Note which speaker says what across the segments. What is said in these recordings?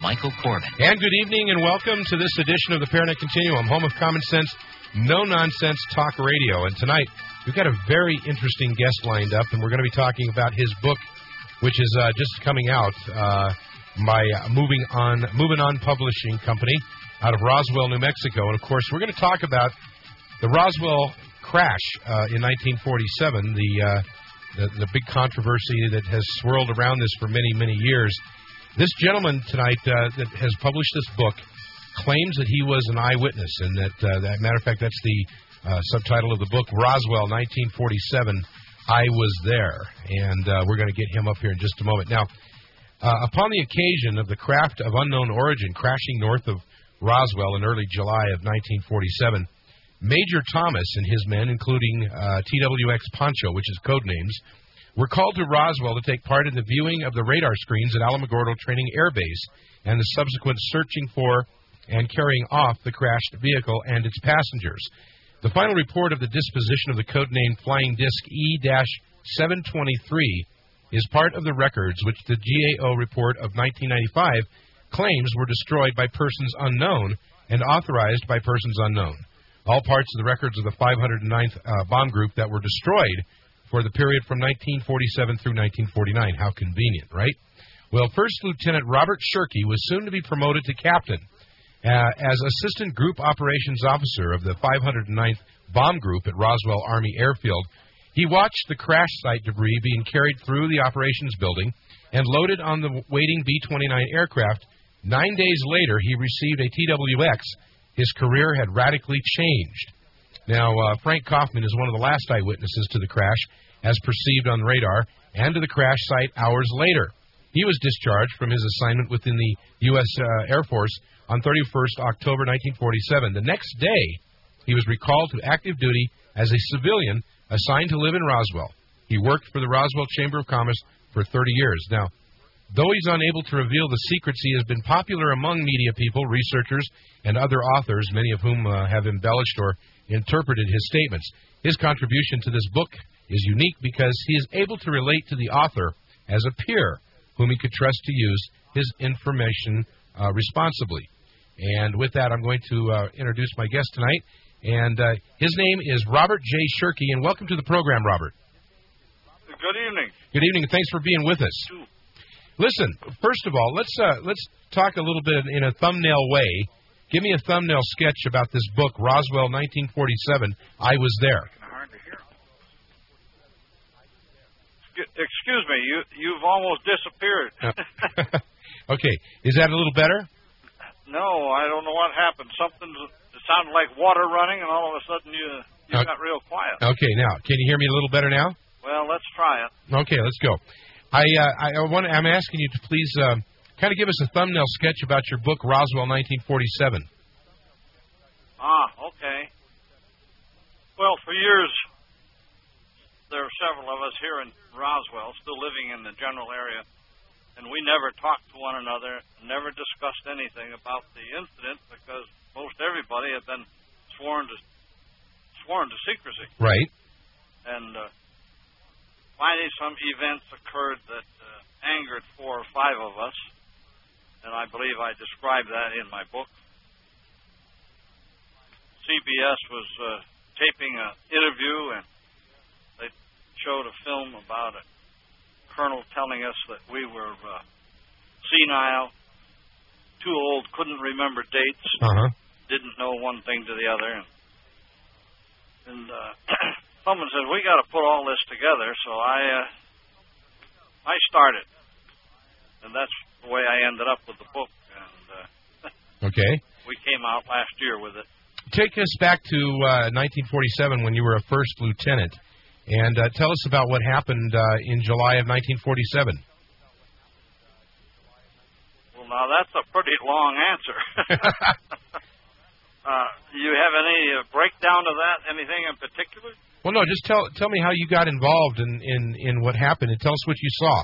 Speaker 1: Michael Corbin.
Speaker 2: And good evening and welcome to this edition of the Paranet Continuum, home of common sense, no-nonsense talk radio. And tonight, we've got a very interesting guest lined up, and we're going to be talking about his book, which is just coming out by Moving On Publishing Company out of Roswell, New Mexico. And, of course, we're going to talk about the Roswell crash in 1947, the big controversy that has swirled around this for many, many years. This gentleman tonight that has published this book claims that he was an eyewitness, and that matter of fact, that's the subtitle of the book, Roswell, 1947, I Was There. And we're going to get him up here in just a moment. Now, upon the occasion of the craft of unknown origin crashing north of Roswell in early July of 1947, Major Thomas and his men, including TWX Poncho, which is code names, were called to Roswell to take part in the viewing of the radar screens at Alamogordo Training Air Base and the subsequent searching for and carrying off the crashed vehicle and its passengers. The final report of the disposition of the codenamed Flying Disc E-723 is part of the records which the GAO report of 1995 claims were destroyed by persons unknown and authorized by persons unknown. All parts of the records of the 509th Bomb Group that were destroyed for the period from 1947 through 1949. How convenient, right? Well, First Lieutenant Robert Shirky was soon to be promoted to captain. As Assistant Group Operations Officer of the 509th Bomb Group at Roswell Army Airfield, he watched the crash site debris being carried through the operations building and loaded on the waiting B-29 aircraft. 9 days later, he received a TWX. His career had radically changed. Now, Frank Kaufman is one of the last eyewitnesses to the crash, as perceived on radar, and to the crash site hours later. He was discharged from his assignment within the U.S. Air Force on 31st October 1947. The next day, he was recalled to active duty as a civilian assigned to live in Roswell. He worked for the Roswell Chamber of Commerce for 30 years. Now, though he's unable to reveal the secrets, he has been popular among media people, researchers, and other authors, many of whom have embellished or interpreted his statements. His contribution to this book is unique because he is able to relate to the author as a peer whom he could trust to use his information responsibly. And with that, I'm going to introduce my guest tonight. And his name is Robert J. Shirky, and welcome to the program, Robert.
Speaker 3: Good evening.
Speaker 2: Good evening, and thanks for being with us. Listen, first of all, let's talk a little bit in a thumbnail way. Give me a thumbnail sketch about this book, Roswell, 1947, I Was There.
Speaker 3: Excuse me, you've almost disappeared.
Speaker 2: Okay, is that a little better?
Speaker 3: No, I don't know what happened. It sounded like water running, and all of a sudden you got real quiet.
Speaker 2: Okay, now, can you hear me a little better now?
Speaker 3: Well, let's try it.
Speaker 2: Okay, let's go. I'm asking you to please kind of give us a thumbnail sketch about your book, Roswell, 1947.
Speaker 3: Okay. Well, for years, there are several of us here in Roswell still living in the general area, and we never talked to one another, never discussed anything about the incident because most everybody had been sworn to secrecy.
Speaker 2: Right.
Speaker 3: And finally, some events occurred that angered 4 or 5 of us, and I believe I described that in my book. CBS was taping an interview, and they showed a film about a colonel telling us that we were senile, too old, couldn't remember dates, didn't know one thing to the other. And someone said, we got to put all this together, so I started. And that's the way I ended up with the book. And
Speaker 2: okay.
Speaker 3: We came out last year with it.
Speaker 2: Take us back to 1947 when you were a first lieutenant, and tell us about what happened in July of 1947.
Speaker 3: Well, now that's a pretty long answer. You have any breakdown of that? Anything in particular?
Speaker 2: Well, no. Just tell me how you got involved in what happened, and tell us what you saw.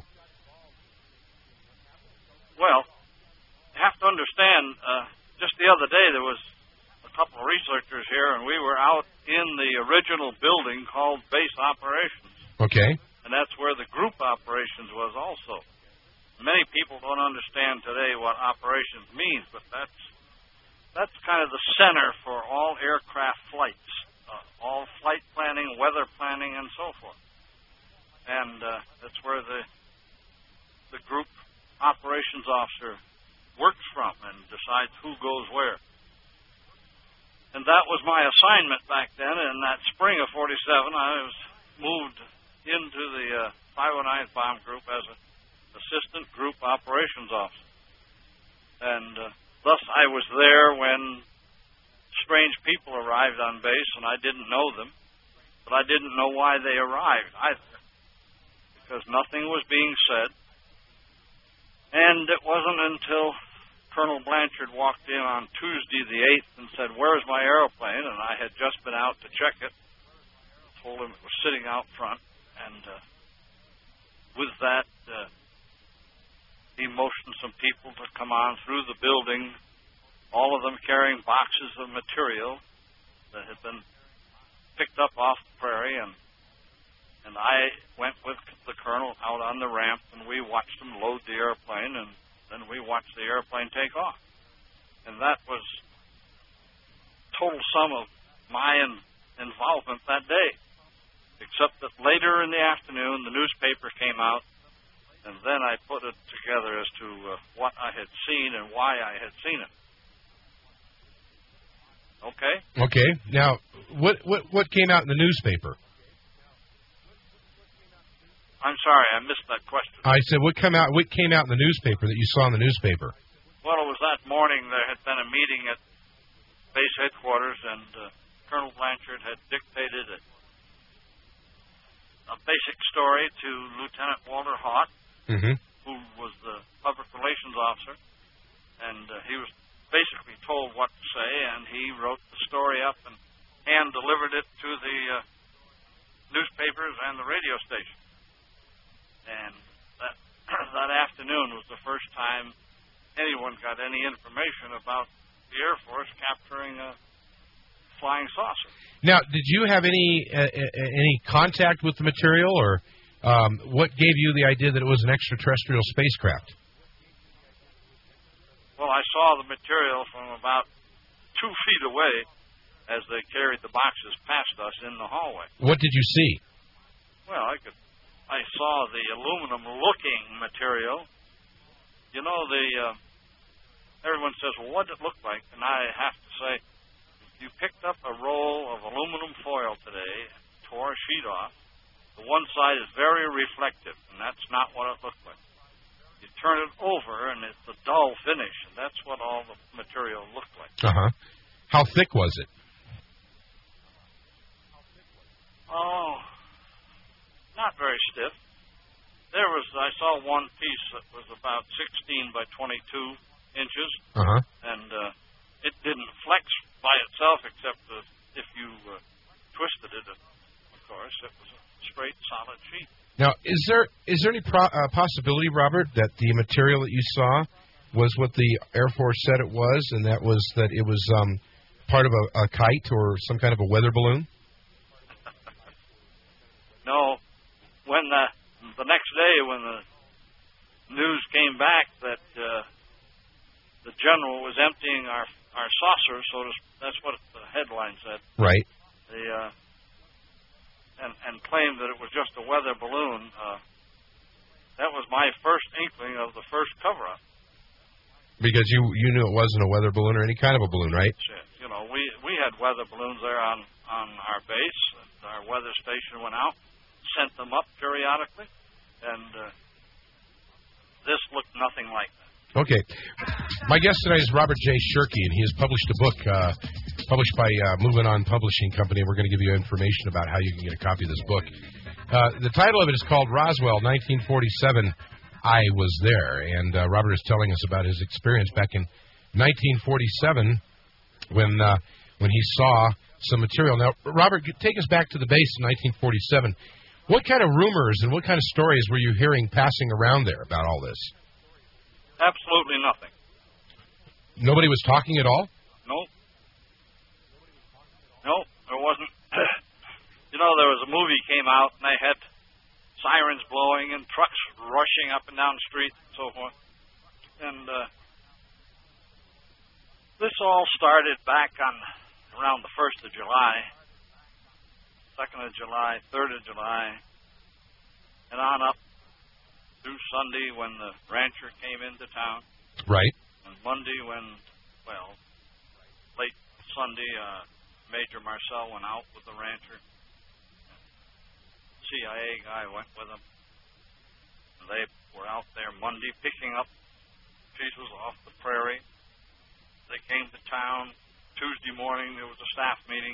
Speaker 3: Well, you have to understand. Just the other day, there was a couple of researchers here, and we were out in the original building called Base Operations.
Speaker 2: Okay.
Speaker 3: And that's where the group operations was also. many people don't understand today what operations means, but that's kind of the center for all aircraft flights, all flight planning, weather planning, and so forth. And that's where the group operations officer works from and decides who goes where. And that was my assignment back then. In that spring of 47, I was moved into the 509th Bomb Group as an assistant group operations officer. And thus I was there when strange people arrived on base, and I didn't know them, but I didn't know why they arrived either, because nothing was being said. And it wasn't until Colonel Blanchard walked in on Tuesday the 8th and said, "Where's my airplane?" And I had just been out to check it. Told him it was sitting out front. And with that, he motioned some people to come on through the building, all of them carrying boxes of material that had been picked up off the prairie. And I went with the colonel out on the ramp, and we watched them load the airplane, and then we watched the airplane take off. And that was total sum of my involvement that day, except that later in the afternoon the newspaper came out, and then I put it together as to what I had seen and why I had seen it. Okay?
Speaker 2: Okay. Now, what came out in the newspaper?
Speaker 3: I'm sorry, I missed that question.
Speaker 2: I said, what came out in the newspaper that you saw in the newspaper?
Speaker 3: Well, it was that morning there had been a meeting at base headquarters, and Colonel Blanchard had dictated a basic story to Lieutenant Walter Haught, who was the public relations officer, and he was basically told what to say, and he wrote the story up and hand-delivered it to the newspapers and the radio station. And that afternoon was the first time anyone got any information about the Air Force capturing a flying saucer.
Speaker 2: Now, did you have any contact with the material, or what gave you the idea that it was an extraterrestrial spacecraft?
Speaker 3: Well, I saw the material from about 2 feet away as they carried the boxes past us in the hallway.
Speaker 2: What did you see?
Speaker 3: Well, I saw the aluminum-looking material. You know, everyone says, well, what did it look like? And I have to say, if you picked up a roll of aluminum foil today, tore a sheet off, the one side is very reflective, and that's not what it looked like. You turn it over, and it's a dull finish, and that's what all the material looked like.
Speaker 2: Uh-huh. How thick was it?
Speaker 3: Oh, not very stiff. I saw one piece that was about 16 by 22 inches, and it didn't flex by itself, except if you twisted it, of course. It was a straight, solid sheet.
Speaker 2: Now, is there any possibility, Robert, that the material that you saw was what the Air Force said it was, and that it was part of a kite or some kind of a weather balloon?
Speaker 3: No. When the next day, when the news came back that the general was emptying our saucer, that's what the headline said.
Speaker 2: Right.
Speaker 3: And claimed that it was just a weather balloon. That was my first inkling of the first cover-up.
Speaker 2: Because you knew it wasn't a weather balloon or any kind of a balloon, right?
Speaker 3: You know, we had weather balloons there on our base. Our weather station went out, sent them up periodically, and this looked nothing like that.
Speaker 2: Okay. My guest tonight is Robert J. Shirky, and he has published a book published by Moving On Publishing Company, and we're going to give you information about how you can get a copy of this book. The title of it is called Roswell, 1947, I Was There, and Robert is telling us about his experience back in 1947 when he saw some material. Now, Robert, take us back to the base in 1947. What kind of rumors and what kind of stories were you hearing passing around there about all this?
Speaker 3: Absolutely nothing.
Speaker 2: Nobody was talking at all?
Speaker 3: No, there wasn't. You know, there was a movie came out, and they had sirens blowing and trucks rushing up and down the street and so forth. And this all started back on around the 1st of July, 2nd of July, 3rd of July, and on up through Sunday when the rancher came into town.
Speaker 2: Right.
Speaker 3: And Monday when, well, late Sunday, Major Marcel went out with the rancher. CIA guy went with him. And they were out there Monday picking up pieces off the prairie. They came to town. Tuesday morning there was a staff meeting.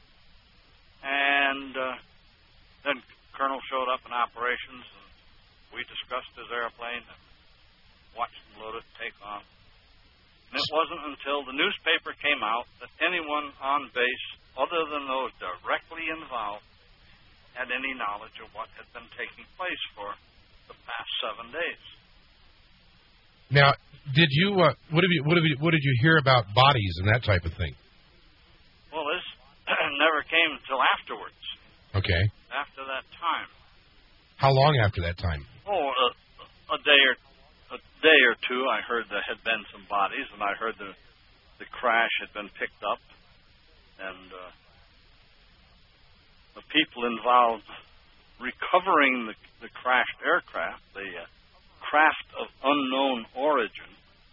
Speaker 3: And then Colonel showed up in operations, and we discussed his airplane and watched him load it and take off. And it wasn't until the newspaper came out that anyone on base, other than those directly involved, had any knowledge of what had been taking place for the past 7 days.
Speaker 2: Now, did you what did you hear about bodies and that type of thing?
Speaker 3: Well, this never came until afterwards.
Speaker 2: Okay.
Speaker 3: After that time.
Speaker 2: How long after that time?
Speaker 3: Oh, a day or two. I heard there had been some bodies, and I heard the crash had been picked up, and the people involved recovering the crashed aircraft, the craft of unknown origin.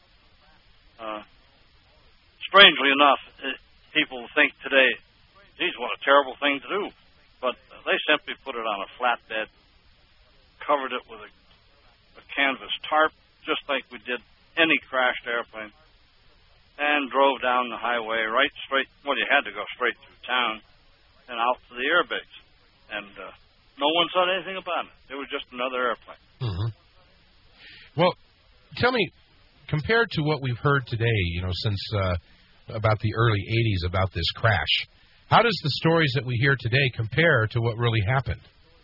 Speaker 3: Strangely enough, people think today, geez, what a terrible thing to do. But they simply put it on a flatbed, covered it with a canvas tarp, just like we did any crashed airplane, and drove down the highway right straight. Well, you had to go straight through town and out to the airbase. And no one said anything about it. It was just another airplane.
Speaker 2: Mm-hmm. Well, tell me, compared to what we've heard today, since about the early 80s about this crash, how does the stories that we hear today compare to what really happened?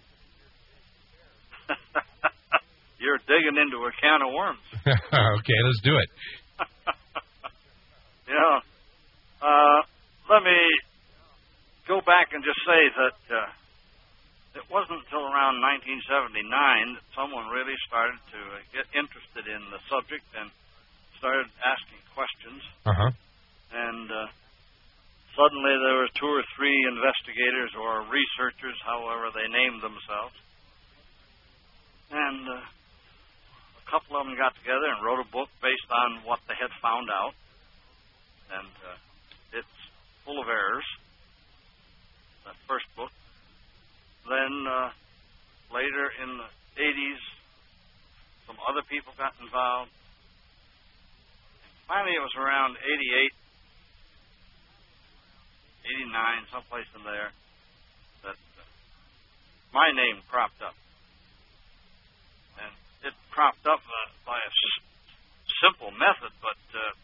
Speaker 3: You're digging into a can of worms.
Speaker 2: Okay, let's do it.
Speaker 3: Let me go back and just say that it wasn't until around 1979 that someone really started to get interested in the subject and started asking questions.
Speaker 2: Uh-huh.
Speaker 3: And suddenly there were 2 or 3 investigators or researchers, however they named themselves. And a couple of them got together and wrote a book based on what they had found out. And it's full of errors, that first book. Then later in the 80s, some other people got involved. Finally, it was around 88, 89, someplace in there, that my name cropped up. And it cropped up by a simple method, but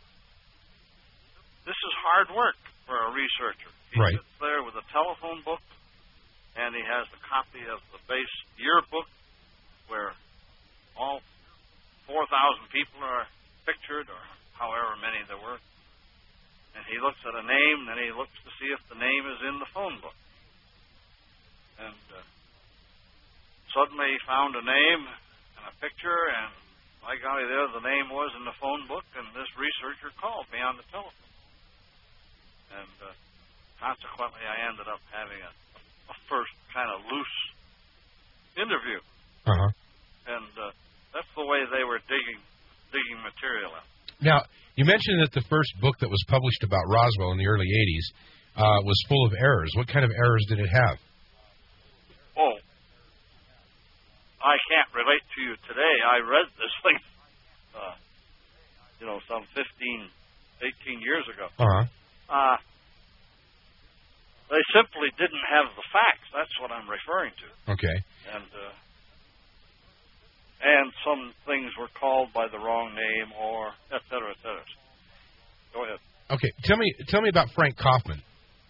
Speaker 3: this is hard work for a researcher. He
Speaker 2: Right.
Speaker 3: sits there with a telephone book, and he has a copy of the base yearbook where all 4,000 people are pictured, or however many there were. And he looks at a name, then he looks to see if the name is in the phone book. And suddenly he found a name and a picture, and by golly, there the name was in the phone book, and this researcher called me on the telephone. And consequently, I ended up having a first kind of loose interview.
Speaker 2: Uh-huh.
Speaker 3: And that's the way they were digging material out.
Speaker 2: Now, you mentioned that the first book that was published about Roswell in the early 80s was full of errors. What kind of errors did it have?
Speaker 3: Oh, I can't relate to you today. I read this thing, some 15, 18 years ago.
Speaker 2: Uh-huh.
Speaker 3: They simply didn't have the facts. That's what I'm referring to.
Speaker 2: Okay.
Speaker 3: And some things were called by the wrong name, or et cetera, et cetera. Go ahead.
Speaker 2: Okay. Tell me about Frank Kaufman.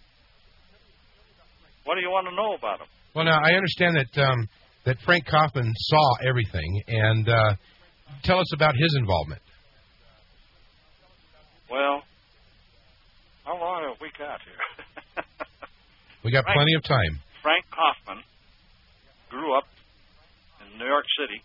Speaker 3: What do you want to know about him?
Speaker 2: Well, now, I understand that Frank Kaufman saw everything, and tell us about his involvement.
Speaker 3: Well, how long have we got here?
Speaker 2: We got plenty of time.
Speaker 3: Frank Kaufman grew up New York City.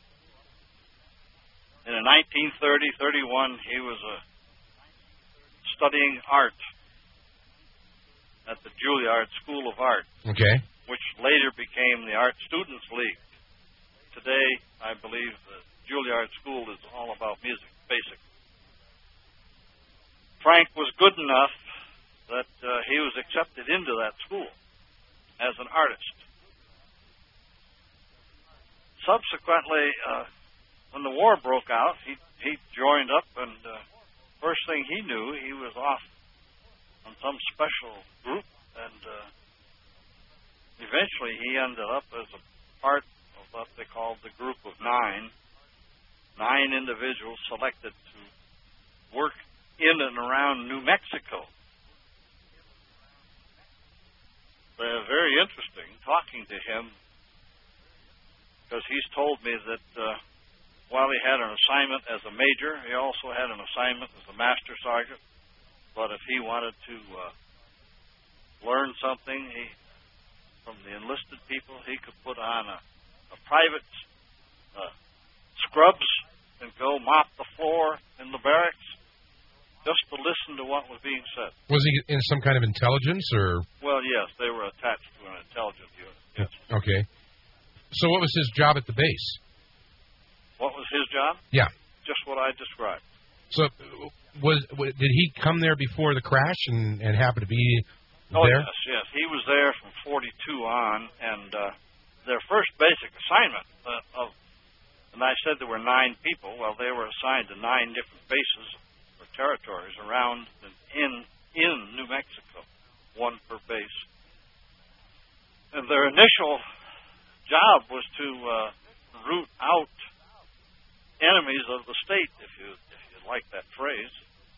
Speaker 3: And in 1930-31, he was studying art at the Juilliard School of Art,
Speaker 2: Okay.
Speaker 3: which later became the Art Students League. Today, I believe the Juilliard School is all about music, basically. Frank was good enough that he was accepted into that school as an artist. Subsequently, when the war broke out, he joined up, and first thing he knew, he was off on some special group, and eventually he ended up as a part of what they called the Group of Nine. 9 individuals selected to work in and around New Mexico. They're very interesting talking to him, because he's told me that while he had an assignment as a major, he also had an assignment as a master sergeant. But if he wanted to learn something from the enlisted people, he could put on a private scrubs and go mop the floor in the barracks just to listen to what was being said.
Speaker 2: Was he in some kind of intelligence, or?
Speaker 3: Well, yes, they were attached to an intelligence unit. Yes.
Speaker 2: Okay. So what was his job at the base?
Speaker 3: What was his job?
Speaker 2: Yeah.
Speaker 3: Just what I described.
Speaker 2: So did he come there before the crash and happen to be there?
Speaker 3: Yes. He was there from 42 on, and their first basic assignment and I said there were 9 people. Well, they were assigned to 9 different bases or territories around in New Mexico, 1 per base. And their initial job was to root out enemies of the state, if you like that phrase.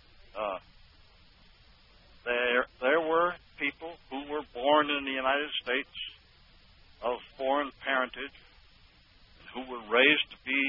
Speaker 3: There were people who were born in the United States of foreign parentage and who were raised to be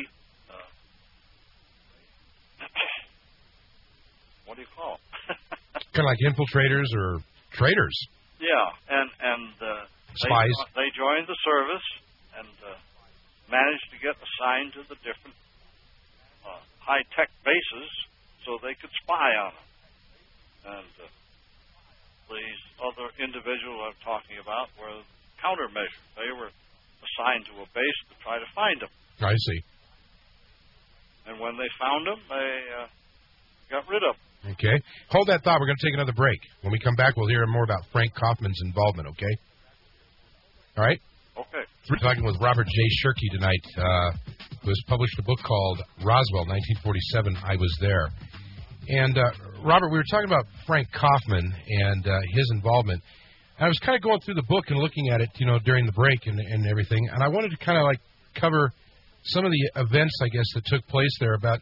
Speaker 3: what do you call them?
Speaker 2: Kind of like infiltrators or traitors.
Speaker 3: Yeah, and
Speaker 2: spies.
Speaker 3: They joined the service and managed to get assigned to the different high-tech bases so they could spy on them. And these other individuals I'm talking about were countermeasures. They were assigned to a base to try to find them.
Speaker 2: I see.
Speaker 3: And when they found them, they got rid of them.
Speaker 2: Okay. Hold that thought. We're going to take another break. When we come back, we'll hear more about Frank Kaufman's involvement, okay? All right?
Speaker 3: Okay.
Speaker 2: We're talking with Robert J. Shirky tonight, who has published a book called Roswell, 1947, I Was There. And, Robert, we were talking about Frank Kaufman and his involvement. And I was kind of going through the book and looking at it, during the break and everything. And I wanted to kind of, cover some of the events, I guess, that took place there about,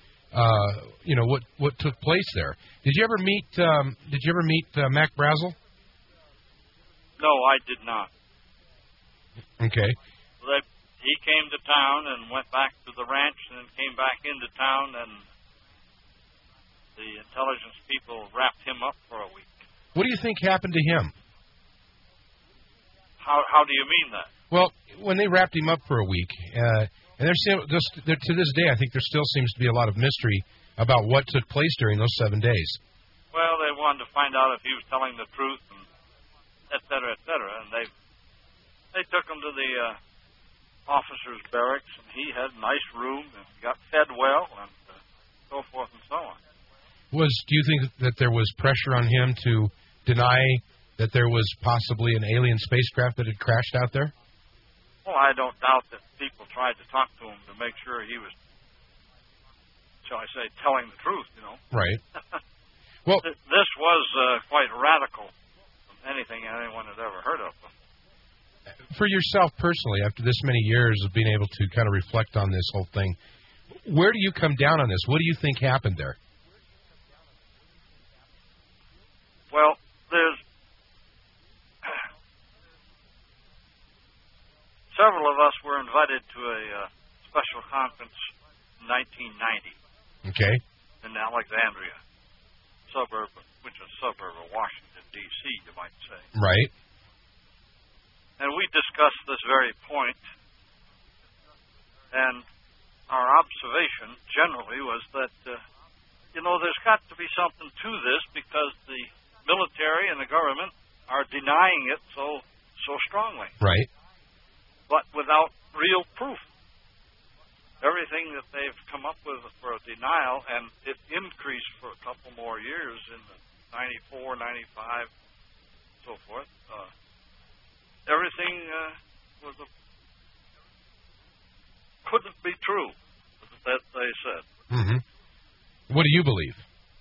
Speaker 2: what took place there. Did you ever meet Mac Brazel?
Speaker 3: No, I did not.
Speaker 2: Okay.
Speaker 3: He came to town and went back to the ranch and then came back into town, and the intelligence people wrapped him up for a week.
Speaker 2: What do you think happened to him?
Speaker 3: How do you mean that?
Speaker 2: Well, when they wrapped him up for a week, and to this day, I think there still seems to be a lot of mystery about what took place during those 7 days.
Speaker 3: Well, they wanted to find out if he was telling the truth, and et cetera, and they took him to the officers' barracks, and he had a nice room and got fed well, and so forth and so on.
Speaker 2: Do you think that there was pressure on him to deny that there was possibly an alien spacecraft that had crashed out there?
Speaker 3: Well, I don't doubt that people tried to talk to him to make sure he was, shall I say, telling the truth,
Speaker 2: Right. Well,
Speaker 3: this was quite radical from anything anyone had ever heard of.
Speaker 2: For yourself personally, after this many years of being able to kind of reflect on this whole thing, where do you come down on this? What do you think happened there?
Speaker 3: Well, there's several of us were invited to a special conference in 1990.
Speaker 2: Okay.
Speaker 3: In Alexandria, which is a suburb of Washington, D.C., you might say.
Speaker 2: Right.
Speaker 3: And we discussed this very point And our observation generally was that, there's got to be something to this because the military and the government are denying it so strongly.
Speaker 2: Right.
Speaker 3: But without real proof. Everything that they've come up with for a denial, and it increased for a couple more years in the 94, 95, so forth. Everything couldn't be true that they said.
Speaker 2: Mm-hmm. What do you believe?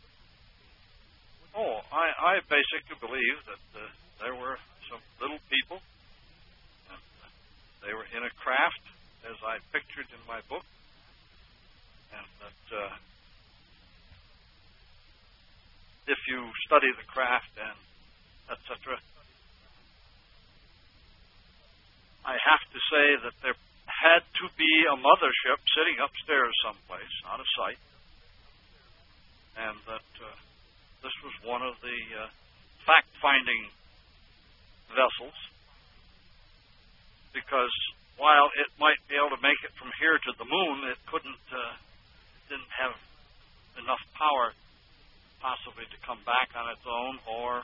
Speaker 3: Oh, I basically believe that there were some little people, and they were in a craft, as I pictured in my book, and that if you study the craft and etc., I have to say that there had to be a mothership sitting upstairs someplace, out of sight, and that this was one of the fact-finding vessels, because while it might be able to make it from here to the moon, it didn't have enough power possibly to come back on its own, or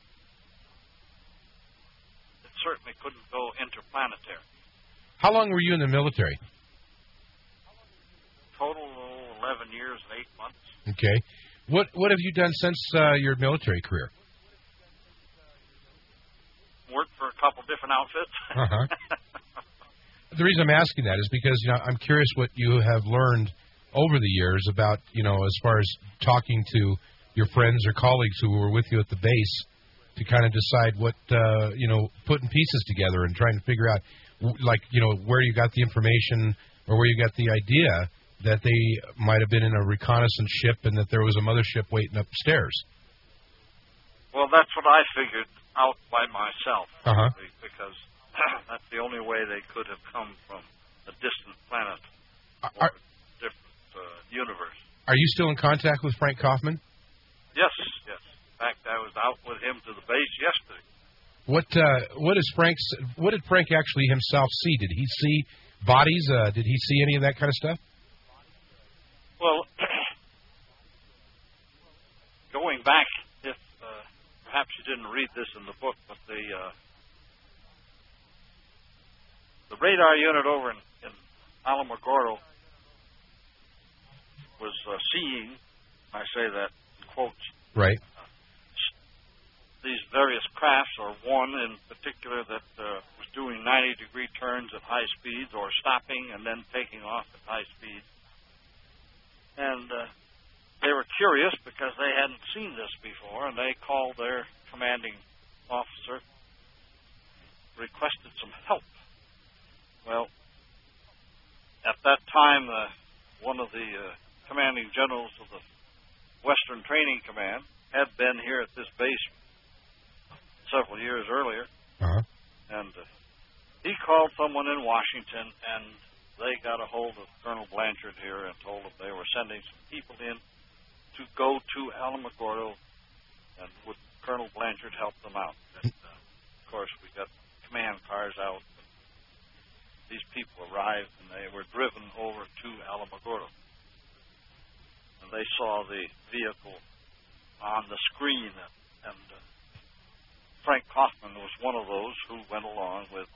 Speaker 3: it certainly couldn't go interplanetary.
Speaker 2: How long were you in the military?
Speaker 3: Total 11 years and 8 months.
Speaker 2: Okay. What have you done since your military career?
Speaker 3: Worked for a couple different outfits.
Speaker 2: Uh-huh. The reason I'm asking that is because I'm curious what you have learned over the years about as far as talking to your friends or colleagues who were with you at the base to kind of decide what putting pieces together and trying to figure out where you got the information or where you got the idea that they might have been in a reconnaissance ship and that there was a mothership waiting upstairs.
Speaker 3: Well, that's what I figured out by myself,
Speaker 2: uh-huh.
Speaker 3: because that's the only way they could have come from a distant planet or a different universe. Are
Speaker 2: you still in contact with Frank Kaufman?
Speaker 3: Yes. In fact, I was out with him to the base yesterday.
Speaker 2: What did Frank actually himself see? Did he see bodies? Did he see any of that kind of stuff?
Speaker 3: Well, going back, if perhaps you didn't read this in the book, but the radar unit over in Alamogordo was seeing, I say that in quotes,
Speaker 2: right,
Speaker 3: these various crafts, or one in particular that was doing 90-degree turns at high speeds, or stopping and then taking off at high speeds. And they were curious because they hadn't seen this before, and they called their commanding officer, requested some help. Well, at that time, one of the commanding generals of the Western Training Command had been here at this base several years earlier,
Speaker 2: uh-huh.
Speaker 3: and he called someone in Washington, and they got a hold of Colonel Blanchard here and told him they were sending some people in to go to Alamogordo, and would Colonel Blanchard help them out. And, of course, we got command cars out. These people arrived, and they were driven over to Alamogordo. And they saw the vehicle on the screen, and Frank Kaufman was one of those who went along with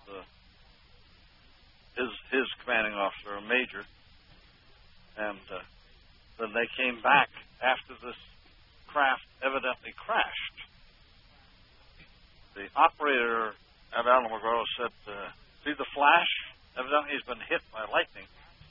Speaker 3: his commanding officer, a major, and then they came back after this craft evidently crashed. The operator at Alamogordo said, see the flash? Evidently he's been hit by lightning.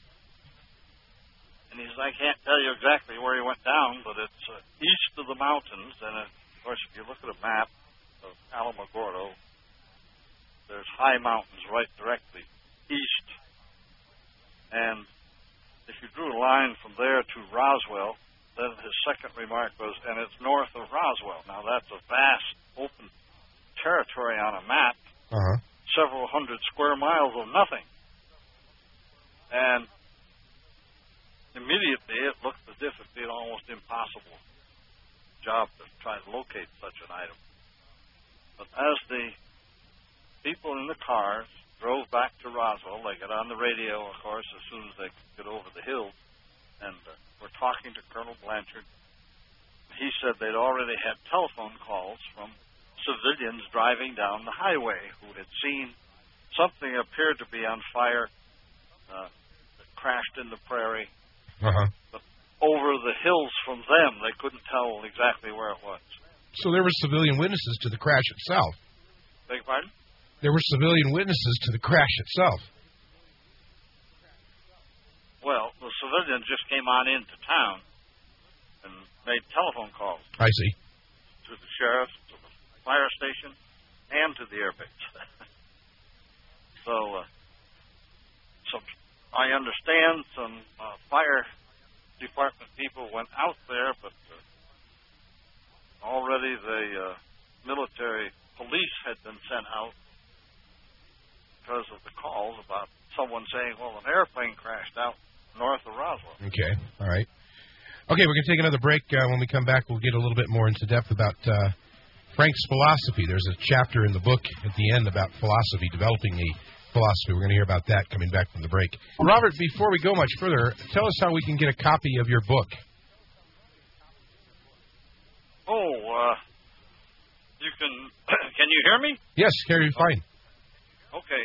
Speaker 3: And he says, I can't tell you exactly where he went down, but it's east of the mountains, and of course if you look at a map of Alamogordo, there's high mountains right directly east. And if you drew a line from there to Roswell, then his second remark was, and it's north of Roswell. Now that's a vast open territory on a map,
Speaker 2: uh-huh.
Speaker 3: several hundred square miles of nothing. And immediately it looked as if it'd be an almost impossible job to try to locate such an item. But as the people in the cars drove back to Roswell. They got on the radio, of course, as soon as they could get over the hill, and were talking to Colonel Blanchard. He said they'd already had telephone calls from civilians driving down the highway who had seen something appeared to be on fire that crashed in the prairie. But over the hills from them, they couldn't tell exactly where it was.
Speaker 2: So there were civilian witnesses to the crash itself.
Speaker 3: Beg your pardon?
Speaker 2: There were civilian witnesses to the crash itself.
Speaker 3: Well, the civilians just came on into town and made telephone calls.
Speaker 2: I see.
Speaker 3: To the sheriff, to the fire station, and to the airbase. So I understand some fire department people went out there, but already the military police had been sent out because of the calls about someone saying, well, an airplane crashed out north of Roswell.
Speaker 2: Okay, all right. Okay, we're going to take another break. When we come back, we'll get a little bit more into depth about Frank's philosophy. There's a chapter in the book at the end about philosophy, developing a philosophy. We're going to hear about that coming back from the break. Robert, before we go much further, tell us how we can get a copy of your book.
Speaker 3: You can you hear me?
Speaker 2: Yes, hear you fine.
Speaker 3: Okay.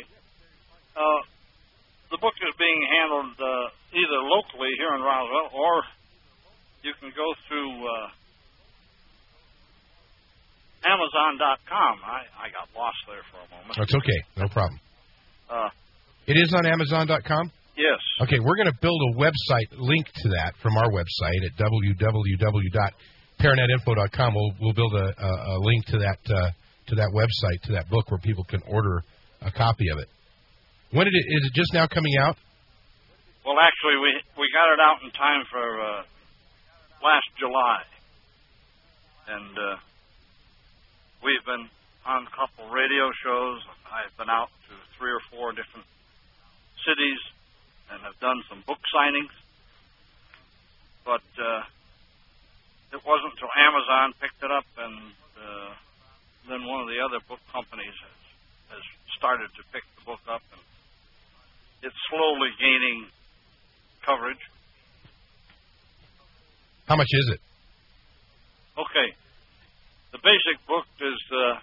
Speaker 3: The book is being handled either locally here in Roswell, or you can go through Amazon.com. I got lost there for a moment.
Speaker 2: That's okay. No problem. It is on Amazon.com?
Speaker 3: Yes.
Speaker 2: Okay, we're going to build a website link to that from our website at www.paranetinfo.com. We'll build a link to that website, to that book, where people can order a copy of it. When is it just now coming out?
Speaker 3: Well, actually, we got it out in time for last July, and we've been on a couple radio shows. I've been out to 3 or 4 different cities and have done some book signings. But it wasn't until Amazon picked it up, and then one of the other book companies has started to pick the book up, and it's slowly gaining coverage.
Speaker 2: How much is it?
Speaker 3: Okay. The basic book is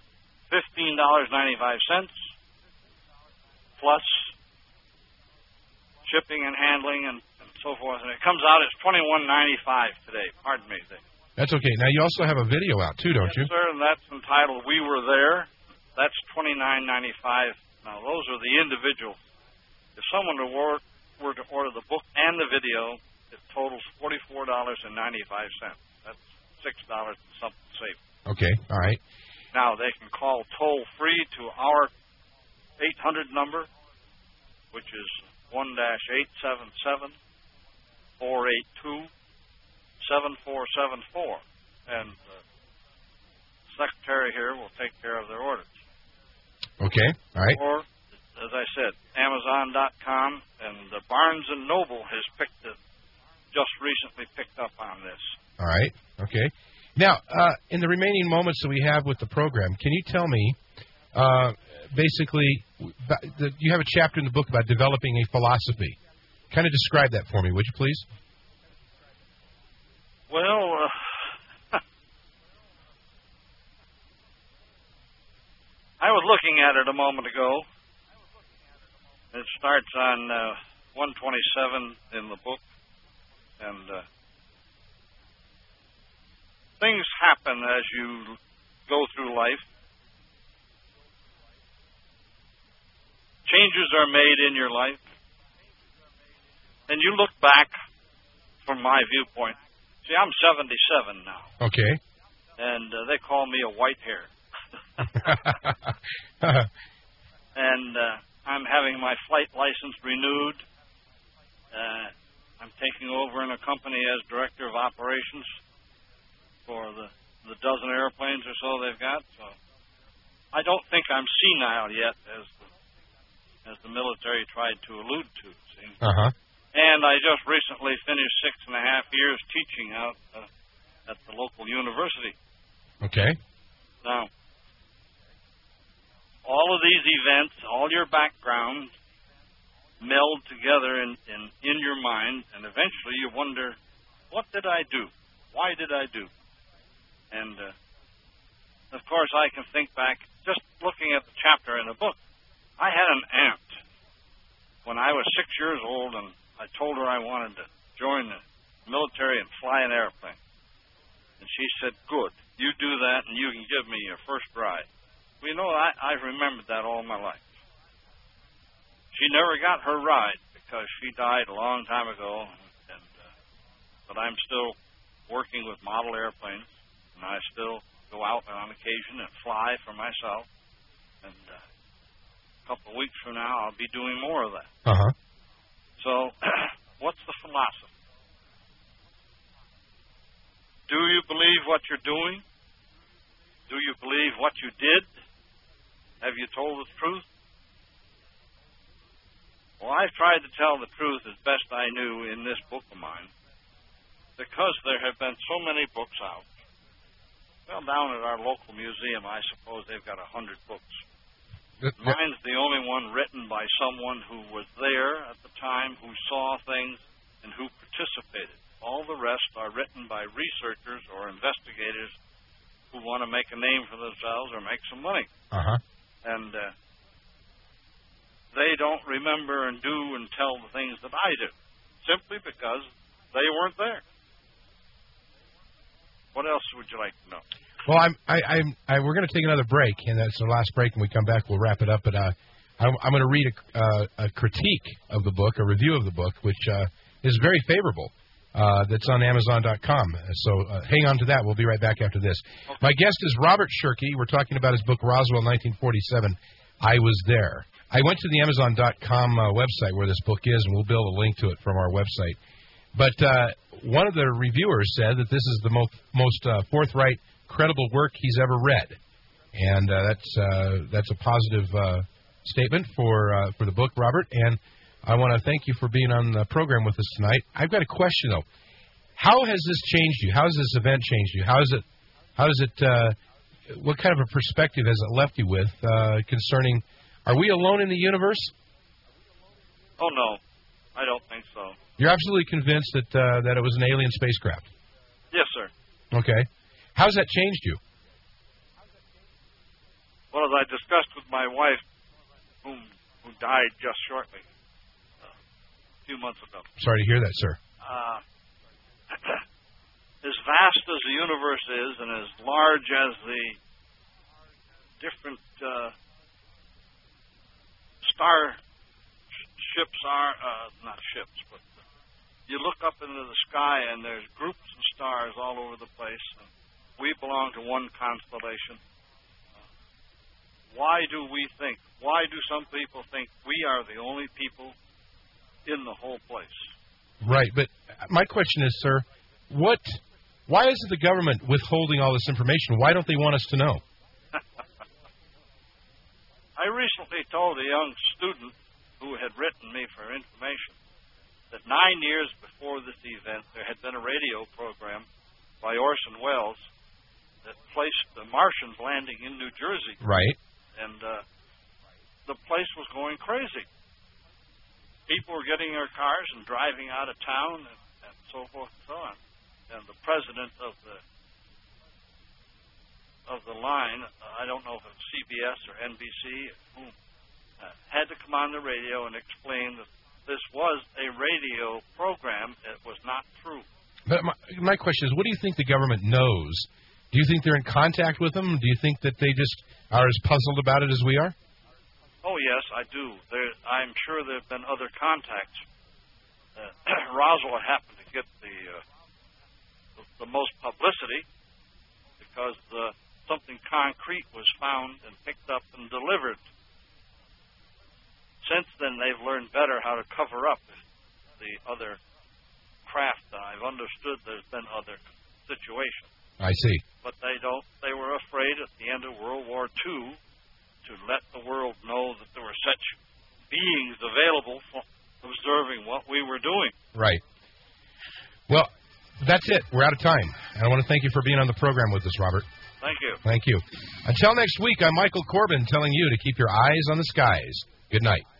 Speaker 3: $15.95 plus shipping and handling and so forth. And it comes out as $21.95 today. Pardon me.
Speaker 2: That's okay. Now, you also have a video out, too, don't you?
Speaker 3: Yes, sir, and that's entitled We Were There. That's $29.95. Now, those are the individual. If someone were to order the book and the video, it totals $44.95. That's $6 and something safe.
Speaker 2: Okay, all right.
Speaker 3: Now, they can call toll-free to our 800 number, which is 1-877-482-7474. And the secretary here will take care of their orders.
Speaker 2: Okay, all right.
Speaker 3: Or, as I said, Amazon.com, and Barnes & Noble has just recently picked up on this.
Speaker 2: All right, okay. Now, in the remaining moments that we have with the program, can you tell me, basically, you have a chapter in the book about developing a philosophy. Kind of describe that for me, would you please?
Speaker 3: Well, I was looking at it a moment ago. It starts on 127 in the book, and things happen as you go through life. Changes are made in your life, and you look back from my viewpoint. See, I'm 77 now.
Speaker 2: Okay.
Speaker 3: And they call me a white hair. And I'm having my flight license renewed. I'm taking over in a company as director of operations for the dozen airplanes or so they've got. So I don't think I'm senile yet, as the military tried to allude to. See?
Speaker 2: Uh-huh.
Speaker 3: And I just recently finished 6.5 years teaching out at the local university.
Speaker 2: Okay.
Speaker 3: Now, all of these events, all your background, meld together in your mind, and eventually you wonder, what did I do? Why did I do? And, of course, I can think back, just looking at the chapter in the book, I had an aunt when I was 6 years old, and I told her I wanted to join the military and fly an airplane. And she said, good, you do that and you can give me your first ride. Well, you know, I've remembered that all my life. She never got her ride because she died a long time ago, but I'm still working with model airplanes, and I still go out on occasion and fly for myself. And a couple of weeks from now, I'll be doing more of that.
Speaker 2: Uh-huh.
Speaker 3: So, what's the philosophy? Do you believe what you're doing? Do you believe what you did? Have you told the truth? Well, I've tried to tell the truth as best I knew in this book of mine, because there have been so many books out. Well, down at our local museum, I suppose they've got 100 books. Mine's the only one written by someone who was there at the time, who saw things, and who participated. All the rest are written by researchers or investigators who want to make a name for themselves or make some money.
Speaker 2: Uh-huh.
Speaker 3: And they don't remember and do and tell the things that I do, simply because they weren't there. What else would you like to know?
Speaker 2: Well, we're going to take another break, and that's the last break. When we come back, we'll wrap it up. But I'm going to read a critique of the book, a review of the book, which is very favorable. That's on Amazon.com. So hang on to that. We'll be right back after this. Okay. My guest is Robert Shirky. We're talking about his book, Roswell, 1947. I Was There. I went to the Amazon.com website where this book is, and we'll build a link to it from our website. But one of the reviewers said that this is the most forthright, credible work he's ever read. And that's a positive statement for the book, Robert. And I want to thank you for being on the program with us tonight. I've got a question, though. How has this changed you? How has this event changed you? What kind of a perspective has it left you with concerning, are we alone in the universe?
Speaker 3: Oh, no. I don't think so.
Speaker 2: You're absolutely convinced that it was an alien spacecraft?
Speaker 3: Yes, sir.
Speaker 2: Okay. How's that changed you?
Speaker 3: Well, as I discussed with my wife, who died just shortly, a few months ago.
Speaker 2: Sorry to hear that, sir.
Speaker 3: As vast as the universe is, and as large as the different star ships are, not ships, but you look up into the sky and there's groups of stars all over the place. And we belong to one constellation. Why do some people think we are the only people in the whole place?
Speaker 2: Right, but my question is, sir, why is the government withholding all this information? Why don't they want us to know?
Speaker 3: I recently told a young student who had written me for information that 9 years before this event, there had been a radio program by Orson Welles that placed the Martians landing in New Jersey.
Speaker 2: Right.
Speaker 3: And the place was going crazy. People were getting their cars and driving out of town and so forth and so on. And the president of the line, I don't know if it was CBS or NBC, had to come on the radio and explain that this was a radio program. It was not true.
Speaker 2: But my question is, what do you think the government knows? Do you think they're in contact with them? Do you think that they just are as puzzled about it as we are?
Speaker 3: Oh, yes, I do. I'm sure there have been other contacts. Roswell happened to get the most publicity because something concrete was found and picked up and delivered. Since then, they've learned better how to cover up the other craft. I've understood there's been other situations.
Speaker 2: I see.
Speaker 3: But they were afraid at the end of World War II to let the world know that there were such beings available for observing what we were doing.
Speaker 2: Right. Well, that's it. We're out of time. And I want to thank you for being on the program with us, Robert.
Speaker 3: Thank you.
Speaker 2: Thank you. Until next week, I'm Michael Corbin telling you to keep your eyes on the skies. Good night.